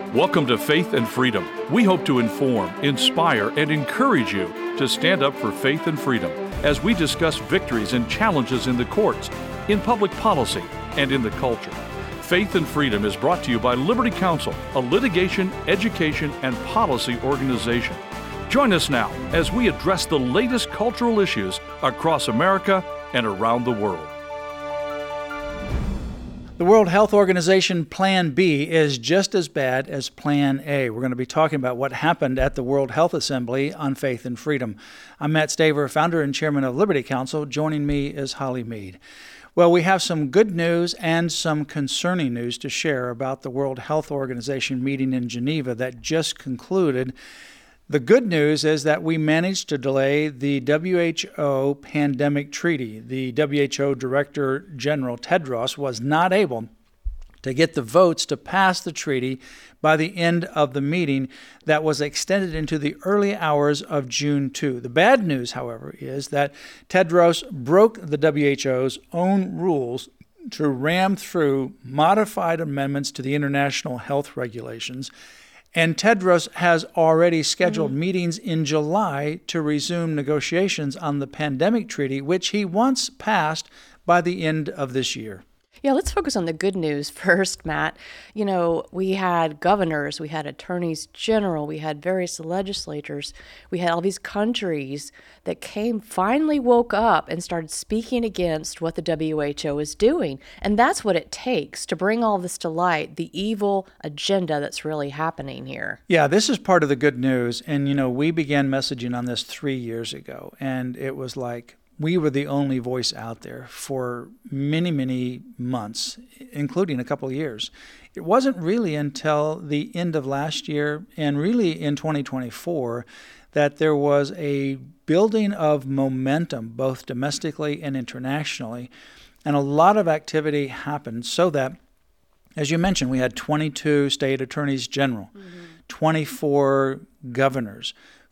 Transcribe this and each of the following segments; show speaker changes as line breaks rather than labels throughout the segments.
Welcome to Faith and Freedom. We hope to inform, inspire, and encourage you to stand up for faith and freedom as we discuss victories and challenges in the courts, in public policy, and in the culture. Faith and Freedom is brought to you by Liberty Counsel, a litigation, education, and policy organization. Join us now as we address the latest cultural issues across America and around the world.
The World Health Organization Plan B is just as bad as Plan A. We're going to be talking about what happened at the World Health Assembly on Faith and Freedom. I'm Matt Staver, founder and chairman of Liberty Counsel. Joining me is Holly Mead. Well, we have some good news and some concerning news to share about the World Health Organization meeting in Geneva that just concluded. The good news is that we managed to delay the WHO pandemic treaty. The WHO Director General Tedros was not able to get the votes to pass the treaty by the end of the meeting that was extended into the early hours of June 2. The bad news, however, is that Tedros broke the WHO's own rules to ram through modified amendments to the international health regulations. And Tedros has already scheduled meetings in July to resume negotiations on the pandemic treaty, which he wants passed by the end of this year.
Yeah, let's focus on the good news first, Matt. You know, we had governors, we had attorneys general, we had various legislators, we had all these countries that finally woke up and started speaking against what the WHO is doing. And that's what it takes to bring all this to light, the evil agenda that's really happening here.
Yeah, this is part of the good news. And, you know, we began messaging on this 3 years ago, and it was like, we were the only voice out there for many, many months, including a couple of years. It wasn't really until the end of last year and really in 2024 that there was a building of momentum, both domestically and internationally. And a lot of activity happened so that, as you mentioned, we had 22 state attorneys general, 24 governors,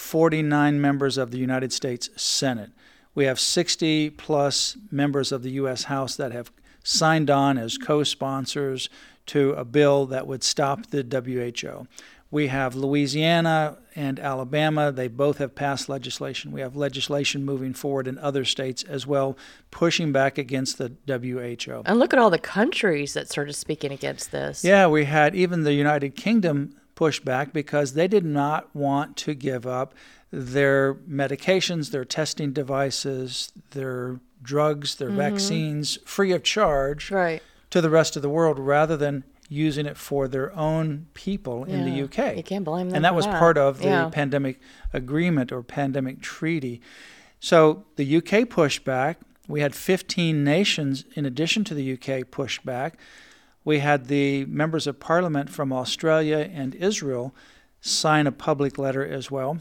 49 members of the United States Senate. We have 60 plus members of the U.S. House that have signed on as co-sponsors to a bill that would stop the WHO. We have Louisiana and Alabama. They both have passed legislation. We have legislation moving forward in other states as well, pushing back against the WHO.
And look at all the countries that started speaking against this.
Yeah, we had even the United Kingdom push back because they did not want to give up their medications, their testing devices, their drugs, their vaccines, free of charge to the rest of the world rather than using it for their own people in the UK.
You can't blame them
And that
for
was
that.
part of the pandemic agreement or pandemic treaty. So the UK pushed back. We had 15 nations in addition to the UK push back. We had the members of parliament from Australia and Israel sign a public letter as well.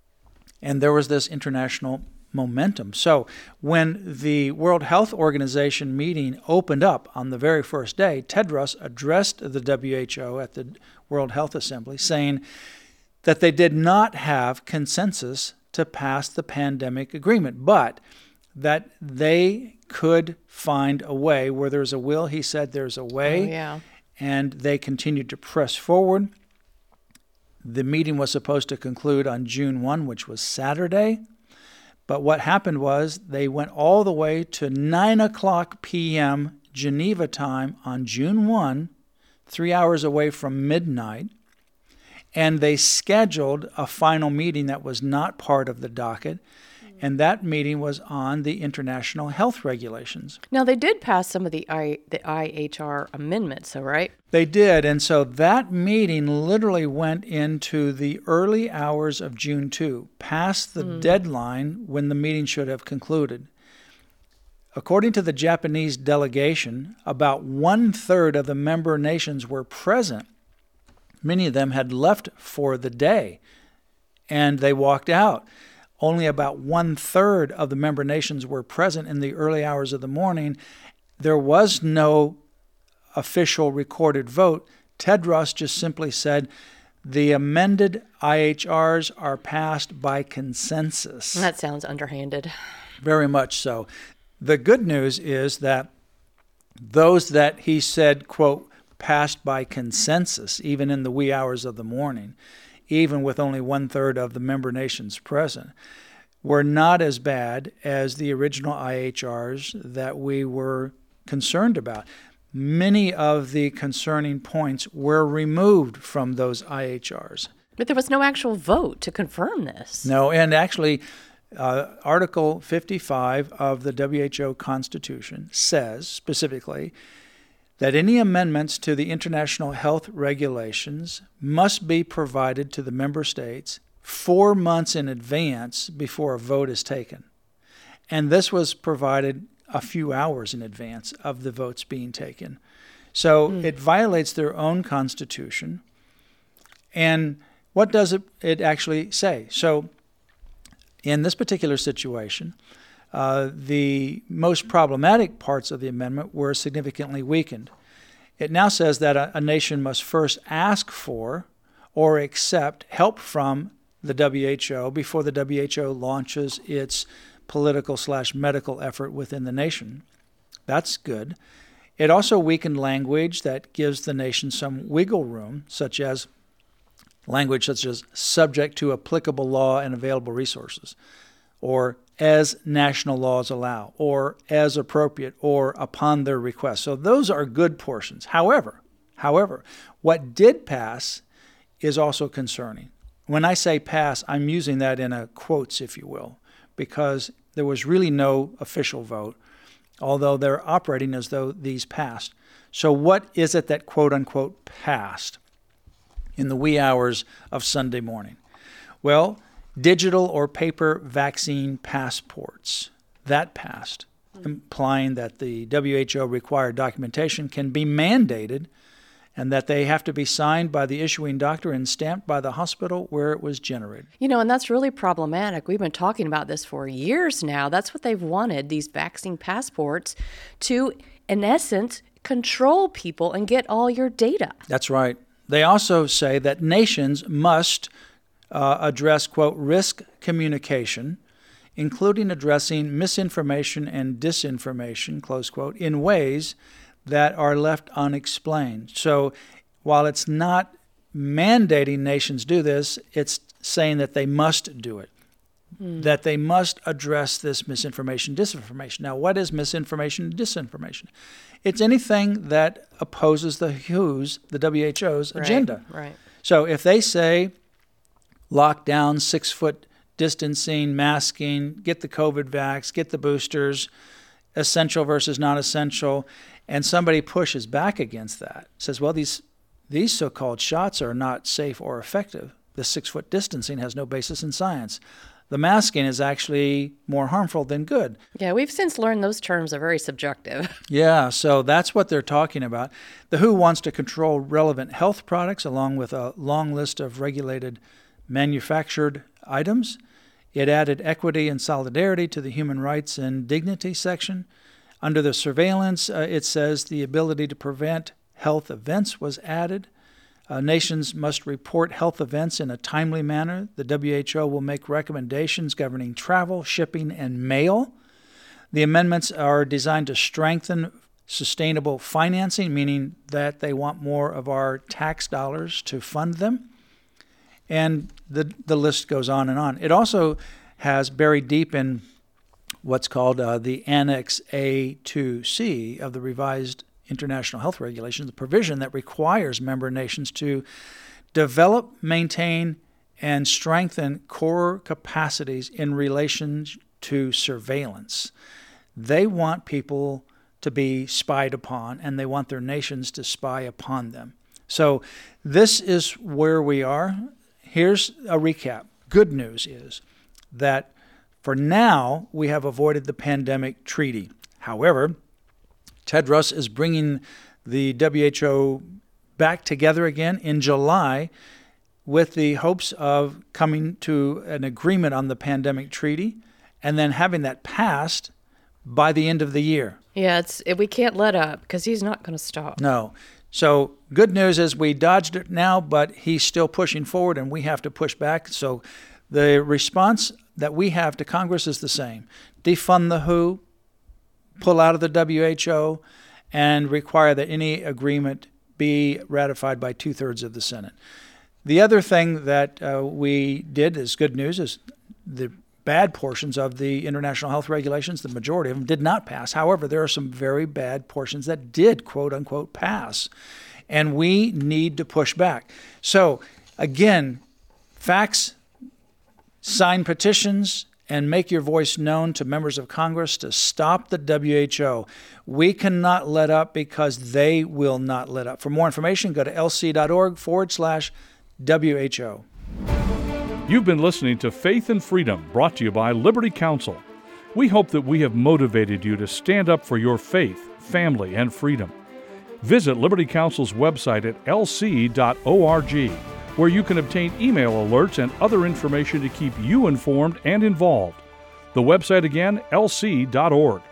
And there was this international momentum. So when the World Health Organization meeting opened up on the very first day, Tedros addressed the WHO at the World Health Assembly saying that they did not have consensus to pass the pandemic agreement, but that they could find a way. Where there's a will, he said there's a way, and they continued to press forward. The meeting was supposed to conclude on June 1, which was Saturday. But what happened was they went all the way to 9 o'clock p.m. Geneva time on June 1, 3 hours away from midnight. And they scheduled a final meeting that was not part of the docket. And that meeting was on the international health regulations.
Now, they did pass some of the IHR amendments, though, right?
They did. And so that meeting literally went into the early hours of June 2, past the deadline when the meeting should have concluded. According to the Japanese delegation, about 1/3 of the member nations were present. Many of them had left for the day, and they walked out. Only about 1/3 of the member nations were present in the early hours of the morning. There was no official recorded vote. Tedros just simply said, the amended IHRs are passed by consensus.
That sounds underhanded.
Very much so. The good news is that those that he said, quote, passed by consensus, even in the wee hours of the morning, even with only 1/3 of the member nations present, were not as bad as the original IHRs that we were concerned about. Many of the concerning points were removed from those IHRs.
But there was no actual vote to confirm this.
No, and actually, Article 55 of the WHO Constitution says specifically that any amendments to the international health regulations must be provided to the member states 4 months in advance before a vote is taken. And this was provided a few hours in advance of the votes being taken. So it violates their own constitution. And what does it actually say? So in this particular situation, the most problematic parts of the amendment were significantly weakened. It now says that a nation must first ask for or accept help from the WHO before the WHO launches its political/medical effort within the nation. That's good. It also weakened language that gives the nation some wiggle room, such as subject to applicable law and available resources, or as national laws allow, or as appropriate, or upon their request. So those are good portions. However, what did pass is also concerning. When I say pass, I'm using that in a quotes, if you will, because there was really no official vote, although they're operating as though these passed. So what is it that quote-unquote passed in the wee hours of Sunday morning? Well, digital or paper vaccine passports. That passed, implying that the WHO required documentation can be mandated and that they have to be signed by the issuing doctor and stamped by the hospital where it was generated.
And that's really problematic. We've been talking about this for years now. That's what they've wanted, these vaccine passports, to, in essence, control people and get all your data.
That's right. They also say that nations must address, quote, risk communication, including addressing misinformation and disinformation, close quote, in ways that are left unexplained. So while it's not mandating nations do this, it's saying that they must do it, that they must address this misinformation, disinformation. Now, what is misinformation and disinformation? It's anything that opposes the WHO's, the WHO's agenda.
Right.
So if they say lockdown, 6 foot distancing, masking, get the COVID vax, get the boosters, essential versus non-essential, and somebody pushes back against that, says, well, these so-called shots are not safe or effective. The 6 foot distancing has no basis in science. The masking is actually more harmful than good.
Yeah, we've since learned those terms are very subjective.
Yeah, so that's what they're talking about. The WHO wants to control relevant health products along with a long list of regulated manufactured items. It added equity and solidarity to the human rights and dignity section. Under the surveillance, it says the ability to prevent health events was added. Nations must report health events in a timely manner. The WHO will make recommendations governing travel, shipping, and mail. The amendments are designed to strengthen sustainable financing, meaning that they want more of our tax dollars to fund them. And the list goes on and on. It also has buried deep in what's called the Annex A2C of the revised International Health Regulations, the provision that requires member nations to develop, maintain, and strengthen core capacities in relation to surveillance. They want people to be spied upon, and they want their nations to spy upon them. So this is where we are. Here's a recap. Good news is that for now, we have avoided the pandemic treaty. However, Tedros is bringing the WHO back together again in July with the hopes of coming to an agreement on the pandemic treaty and then having that passed by the end of the year.
Yeah, we can't let up because he's not going to stop.
No. So good news is we dodged it now, but he's still pushing forward and we have to push back. So the response that we have to Congress is the same. Defund the WHO, pull out of the WHO, and require that any agreement be ratified by 2/3 of the Senate. The other thing that we did is good news is the bad portions of the international health regulations, the majority of them did not pass. However, there are some very bad portions that did, quote unquote, pass. And we need to push back. So again, fax, sign petitions, and make your voice known to members of Congress to stop the WHO. We cannot let up because they will not let up. For more information, go to lc.org/WHO.
You've been listening to Faith and Freedom, brought to you by Liberty Counsel. We hope that we have motivated you to stand up for your faith, family, and freedom. Visit Liberty Counsel's website at lc.org, where you can obtain email alerts and other information to keep you informed and involved. The website again, lc.org.